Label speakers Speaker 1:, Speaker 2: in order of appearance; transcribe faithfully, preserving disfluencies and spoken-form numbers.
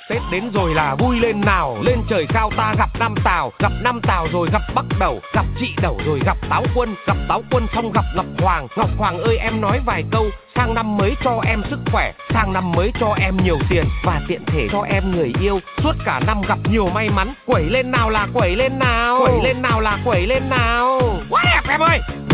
Speaker 1: Tết đến rồi là vui lên nào. Lên trời cao ta gặp Nam Tào, gặp Nam Tào rồi gặp Bắc Đẩu, gặp chị Đẩu rồi gặp Táo Quân, gặp Táo Quân xong gặp Ngọc Hoàng. Ngọc Hoàng ơi em nói vài câu, sang năm mới cho em sức khỏe, sang năm mới cho em nhiều tiền và tiện thể cho em người yêu, suốt cả năm gặp nhiều may mắn. Quẩy lên nào là quẩy lên nào, quẩy lên nào là quẩy lên nào. Quá đẹp em ơi.